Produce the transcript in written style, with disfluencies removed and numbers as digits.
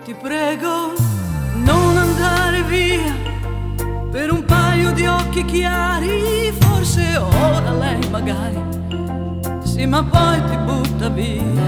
Ti prego, non andare via per un paio di occhi chiari, forse ora lei magari sì, ma poi ti butta via.